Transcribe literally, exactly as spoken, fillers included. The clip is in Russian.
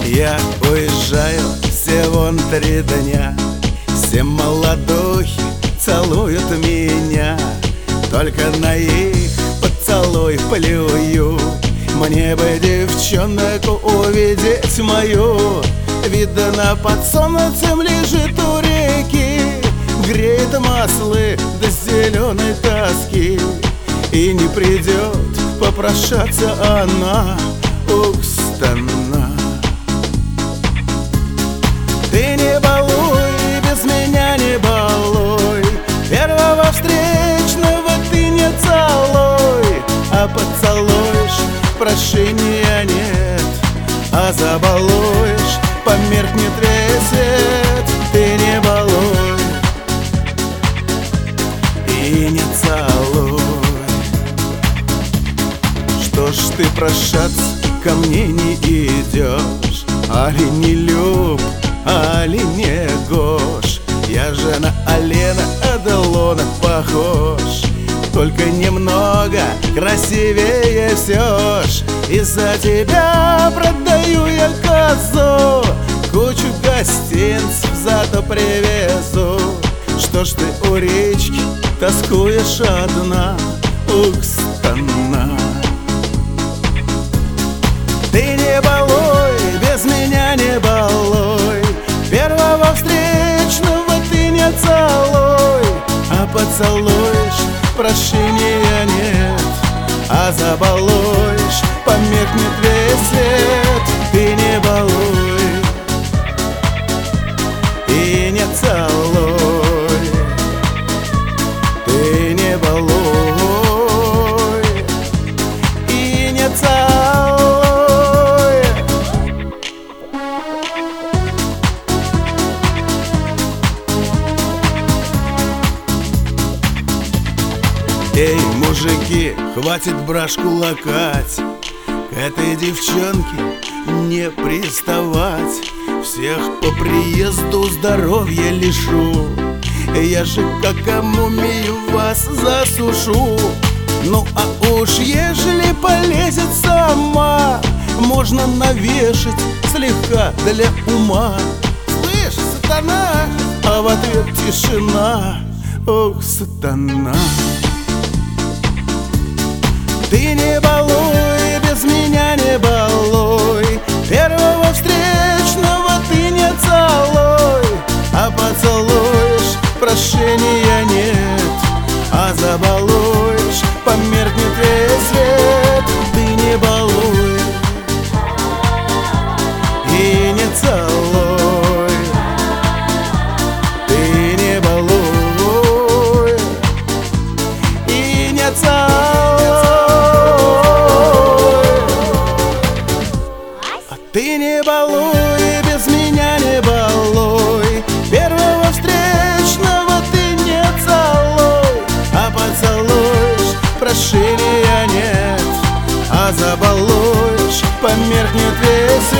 Я уезжаю всего на три дня. Все молодухи целуют меня, только на их поцелуй плюю. Мне бы девчонку увидеть мою, видно, под солнцем лежит у реки, греет маслы до зеленой тоски. И не придет попрошаться она, ух, стана. Ты не балуй, без меня не балуй, первого встречного ты не целуй. А поцелуешь, прощения нет, а забалуешь, померкнет весь свет. Ты не балуй и не целуй. Что ж ты прошаться ко мне не идешь? Али не люб, али не гош? Я же на Алена Делона похож, только немного красивее все ж. Из-за тебя продаю я козу, кучу гостинцев зато привезу. Что ж ты у речки тоскуешь одна, ух, стана. Ты не балуй, без меня не балуй, первого встречного ты не целуй. А поцелуешь, прощения нет, а забалуешь, померкнет весь свет. Ты не балуй и не целуй. Ты не балуй и не целуй. Эй, мужики, хватит брашку лакать, к этой девчонке не приставать. Всех по приезду здоровья лишу, я же как мумию вас засушу. Ну а уж ежели полезет сама, можно навешать слегка для ума. Слышь, сатана! А в ответ тишина, ох, сатана. Ты не балуй, без меня не балуй, первого встречного ты не целуй. А поцелуешь, прощения нет, а забалуешь, померкнет весь свет. Ты не балуй и не целуй. Ты не балуй и не целуй. Ты не балуй, без меня не балуй, первого встречного ты не целуй. А поцелуешь, прощения нет, а забалуешь, померкнет весь свет.